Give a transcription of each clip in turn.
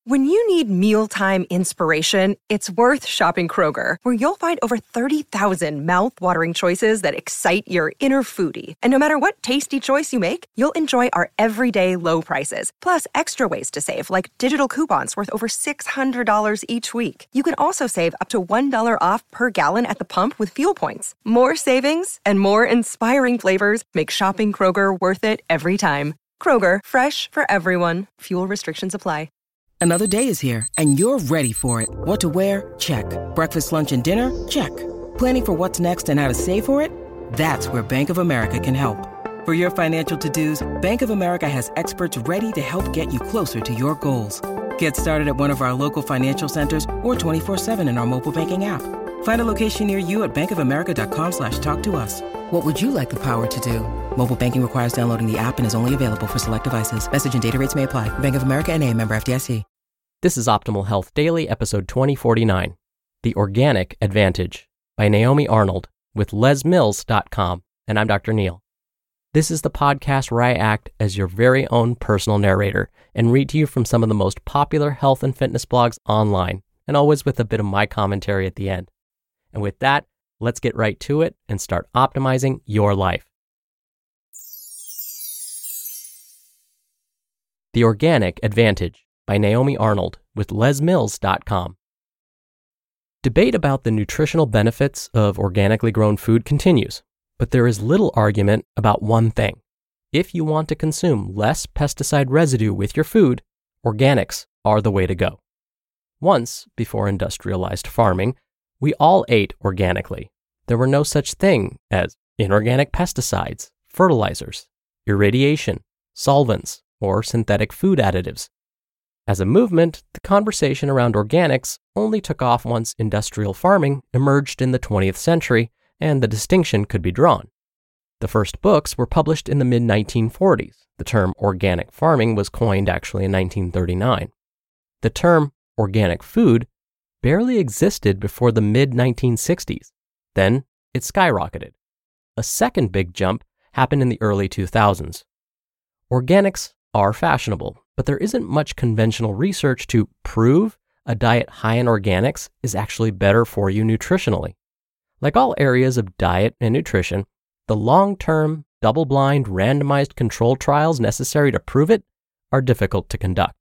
When you need mealtime inspiration, it's worth shopping Kroger, where you'll find over 30,000 mouth-watering choices that excite your inner foodie. And no matter what tasty choice you make, you'll enjoy our everyday low prices, plus extra ways to save, like digital coupons worth over $600 each week. You can also save up to $1 off per gallon at the pump with fuel points. More savings and more inspiring flavors make shopping Kroger worth it every time. Kroger, fresh for everyone. Fuel restrictions apply. Another day is here, and you're ready for it. What to wear? Check. Breakfast, lunch, and dinner? Check. Planning for what's next and how to save for it? That's where Bank of America can help. For your financial to-dos, Bank of America has experts ready to help get you closer to your goals. Get started at one of our local financial centers or 24/7 in our mobile banking app. Find a location near you at bankofamerica.com/talktous. What would you like the power to do? Mobile banking requires downloading the app and is only available for select devices. Message and data rates may apply. Bank of America N.A., member FDIC. This is Optimal Health Daily, episode 2049, The Organic Advantage, by Naomi Arnold with lesmills.com, and I'm Dr. Neal. This is the podcast where I act as your very own personal narrator and read to you from some of the most popular health and fitness blogs online, and always with a bit of my commentary at the end. And with that, let's get right to it and start optimizing your life. The Organic Advantage, by Naomi Arnold with lesmills.com. Debate about the nutritional benefits of organically grown food continues, but there is little argument about one thing. If you want to consume less pesticide residue with your food, organics are the way to go. Once, before industrialized farming, we all ate organically. There were no such thing as inorganic pesticides, fertilizers, irradiation, solvents, or synthetic food additives. As a movement, the conversation around organics only took off once industrial farming emerged in the 20th century and the distinction could be drawn. The first books were published in the mid-1940s. The term organic farming was coined actually in 1939. The term organic food barely existed before the mid-1960s. Then it skyrocketed. A second big jump happened in the early 2000s. Organics are fashionable, but there isn't much conventional research to prove a diet high in organics is actually better for you nutritionally. Like all areas of diet and nutrition, the long-term, double-blind, randomized control trials necessary to prove it are difficult to conduct.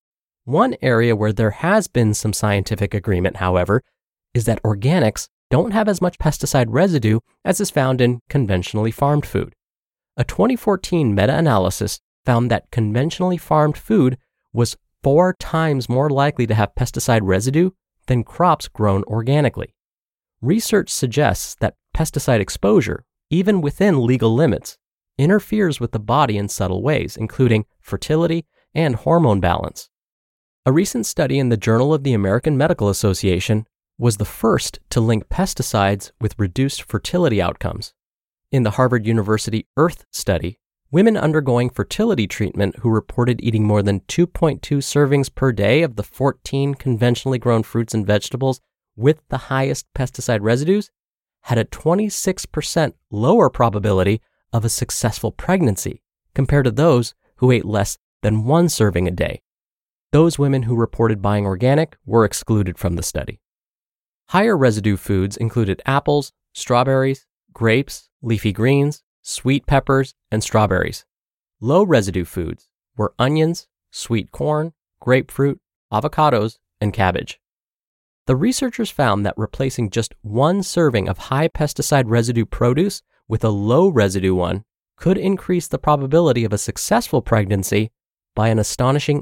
One area where there has been some scientific agreement, however, is that organics don't have as much pesticide residue as is found in conventionally farmed food. A 2014 meta-analysis found that conventionally farmed food was 4 times more likely to have pesticide residue than crops grown organically. Research suggests that pesticide exposure, even within legal limits, interferes with the body in subtle ways, including fertility and hormone balance. A recent study in the Journal of the American Medical Association was the first to link pesticides with reduced fertility outcomes. In the Harvard University Earth study, women undergoing fertility treatment who reported eating more than 2.2 servings per day of the 14 conventionally grown fruits and vegetables with the highest pesticide residues had a 26% lower probability of a successful pregnancy compared to those who ate less than 1 serving a day. Those women who reported buying organic were excluded from the study. Higher residue foods included apples, strawberries, grapes, leafy greens, sweet peppers, and strawberries. Low residue foods were onions, sweet corn, grapefruit, avocados, and cabbage. The researchers found that replacing just 1 serving of high pesticide residue produce with a low residue one could increase the probability of a successful pregnancy by an astonishing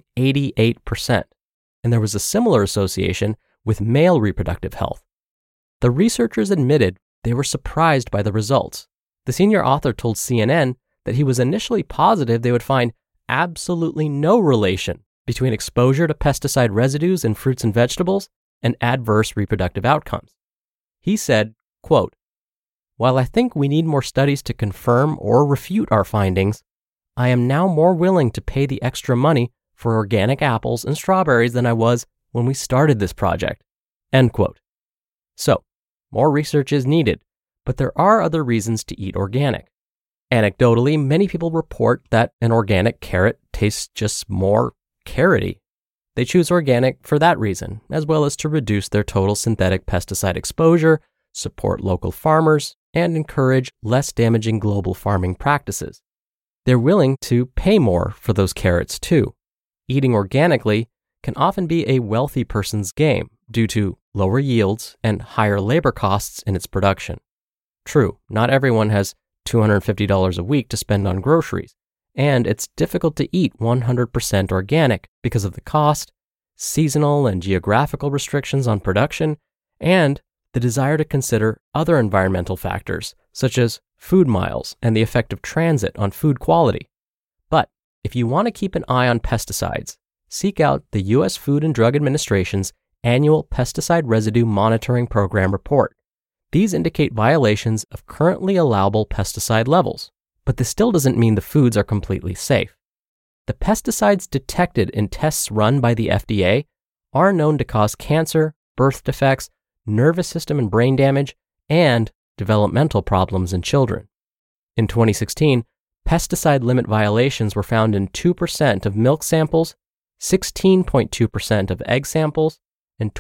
88%, and there was a similar association with male reproductive health. The researchers admitted they were surprised by the results. The senior author told CNN that he was initially positive they would find absolutely no relation between exposure to pesticide residues in fruits and vegetables and adverse reproductive outcomes. He said, quote, "While I think we need more studies to confirm or refute our findings, I am now more willing to pay the extra money for organic apples and strawberries than I was when we started this project." End quote. So, more research is needed, but there are other reasons to eat organic. Anecdotally, many people report that an organic carrot tastes just more carroty. They choose organic for that reason, as well as to reduce their total synthetic pesticide exposure, support local farmers, and encourage less damaging global farming practices. They're willing to pay more for those carrots too. Eating organically can often be a wealthy person's game due to lower yields and higher labor costs in its production. True, not everyone has $250 a week to spend on groceries, and it's difficult to eat 100% organic because of the cost, seasonal and geographical restrictions on production, and the desire to consider other environmental factors, such as food miles and the effect of transit on food quality. But if you want to keep an eye on pesticides, seek out the U.S. Food and Drug Administration's annual Pesticide Residue Monitoring Program report. These indicate violations of currently allowable pesticide levels, but this still doesn't mean the foods are completely safe. The pesticides detected in tests run by the FDA are known to cause cancer, birth defects, nervous system and brain damage, and developmental problems in children. In 2016, pesticide limit violations were found in 2% of milk samples, 16.2% of egg samples, and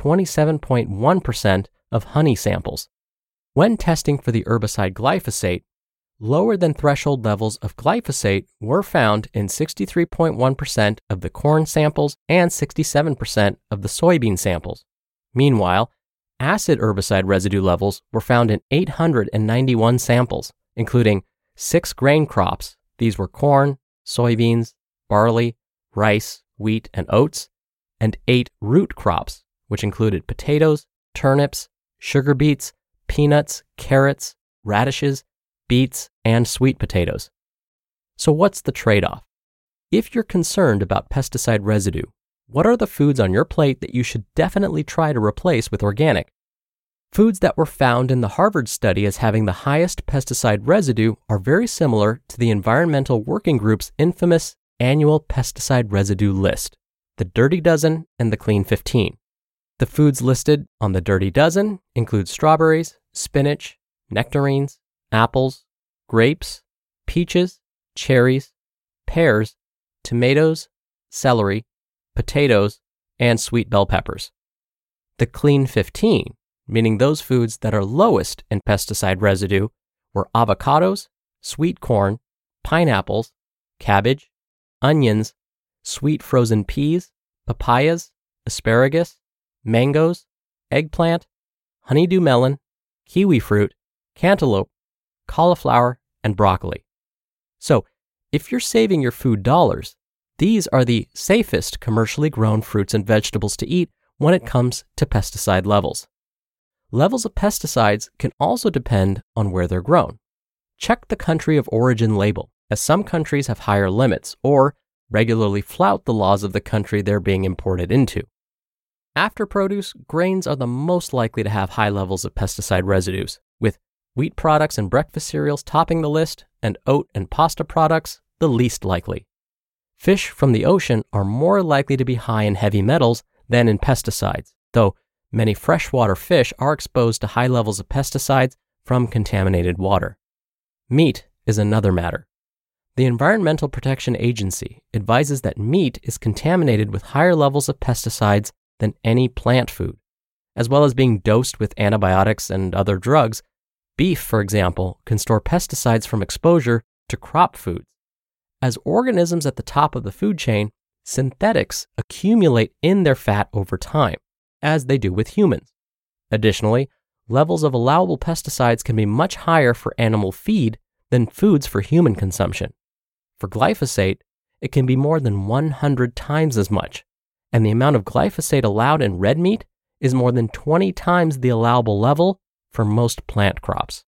27.1% of honey samples. When testing for the herbicide glyphosate, lower than threshold levels of glyphosate were found in 63.1% of the corn samples and 67% of the soybean samples. Meanwhile, acid herbicide residue levels were found in 891 samples, including 6 grain crops. These were corn, soybeans, barley, rice, wheat, and oats, and 8 root crops, which included potatoes, turnips, sugar beets, peanuts, carrots, radishes, beets, and sweet potatoes. So what's the trade-off? If you're concerned about pesticide residue, what are the foods on your plate that you should definitely try to replace with organic? Foods that were found in the Harvard study as having the highest pesticide residue are very similar to the Environmental Working Group's infamous annual pesticide residue list, the Dirty Dozen and the Clean 15. The foods listed on the Dirty Dozen include strawberries, spinach, nectarines, apples, grapes, peaches, cherries, pears, tomatoes, celery, potatoes, and sweet bell peppers. The Clean 15, meaning those foods that are lowest in pesticide residue, were avocados, sweet corn, pineapples, cabbage, onions, sweet frozen peas, papayas, asparagus, mangoes, eggplant, honeydew melon, kiwi fruit, cantaloupe, cauliflower, and broccoli. So, if you're saving your food dollars, these are the safest commercially grown fruits and vegetables to eat when it comes to pesticide levels. Levels of pesticides can also depend on where they're grown. Check the country of origin label, as some countries have higher limits or regularly flout the laws of the country they're being imported into. After produce, grains are the most likely to have high levels of pesticide residues, with wheat products and breakfast cereals topping the list, and oat and pasta products the least likely. Fish from the ocean are more likely to be high in heavy metals than in pesticides, though many freshwater fish are exposed to high levels of pesticides from contaminated water. Meat is another matter. The Environmental Protection Agency advises that meat is contaminated with higher levels of pesticides than any plant food. As well as being dosed with antibiotics and other drugs, beef, for example, can store pesticides from exposure to crop foods. As organisms at the top of the food chain, synthetics accumulate in their fat over time, as they do with humans. Additionally, levels of allowable pesticides can be much higher for animal feed than foods for human consumption. For glyphosate, it can be more than 100 times as much, and the amount of glyphosate allowed in red meat is more than 20 times the allowable level for most plant crops.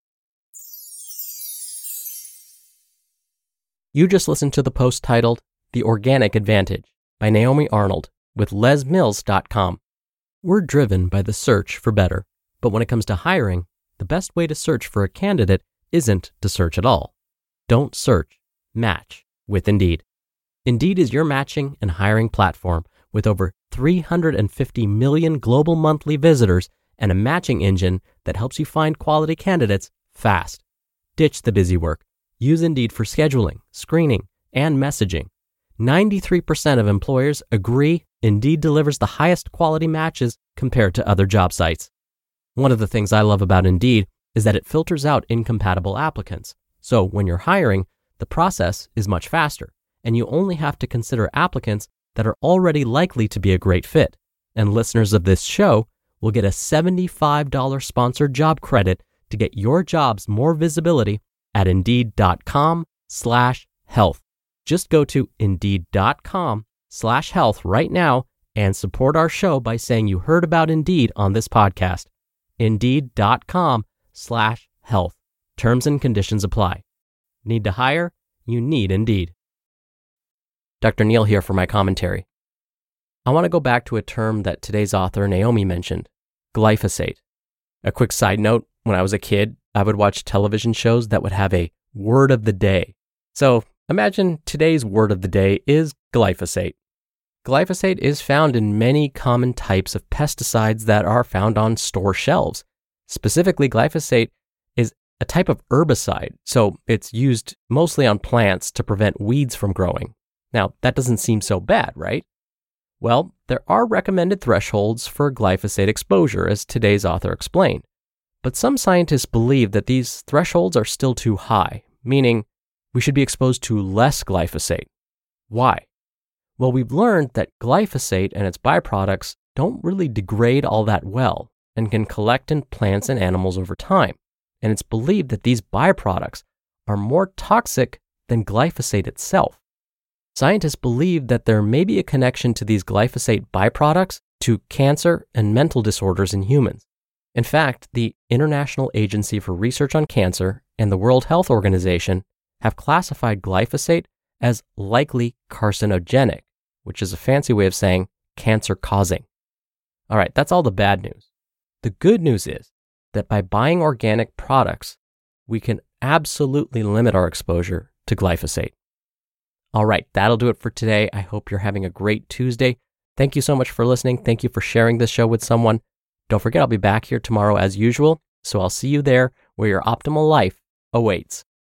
You just listened to the post titled The Organic Advantage by Naomi Arnold with lesmills.com. We're driven by the search for better, but when it comes to hiring, the best way to search for a candidate isn't to search at all. Don't search, match with Indeed. Indeed is your matching and hiring platform with over 350 million global monthly visitors and a matching engine that helps you find quality candidates fast. Ditch the busy work. Use Indeed for scheduling, screening, and messaging. 93% of employers agree Indeed delivers the highest quality matches compared to other job sites. One of the things I love about Indeed is that it filters out incompatible applicants. So when you're hiring, the process is much faster, and you only have to consider applicants that are already likely to be a great fit. And listeners of this show will get a $75 sponsored job credit to get your jobs more visibility at Indeed.com/health. Just go to Indeed.com/health right now and support our show by saying you heard about Indeed on this podcast. Indeed.com/health. Terms and conditions apply. Need to hire? You need Indeed. Dr. Neal here for my commentary. I want to go back to a term that today's author Naomi mentioned, glyphosate. A quick side note, when I was a kid, I would watch television shows that would have a word of the day. So imagine today's word of the day is glyphosate. Glyphosate is found in many common types of pesticides that are found on store shelves. Specifically, glyphosate is a type of herbicide, so it's used mostly on plants to prevent weeds from growing. Now, that doesn't seem so bad, right? Well, there are recommended thresholds for glyphosate exposure, as today's author explained. But some scientists believe that these thresholds are still too high, meaning we should be exposed to less glyphosate. Why? Well, we've learned that glyphosate and its byproducts don't really degrade all that well and can collect in plants and animals over time. And it's believed that these byproducts are more toxic than glyphosate itself. Scientists believe that there may be a connection to these glyphosate byproducts to cancer and mental disorders in humans. In fact, the International Agency for Research on Cancer and the World Health Organization have classified glyphosate as likely carcinogenic, which is a fancy way of saying cancer-causing. All right, that's all the bad news. The good news is that by buying organic products, we can absolutely limit our exposure to glyphosate. All right, that'll do it for today. I hope you're having a great Tuesday. Thank you so much for listening. Thank you for sharing this show with someone. Don't forget, I'll be back here tomorrow as usual, so I'll see you there where your optimal life awaits.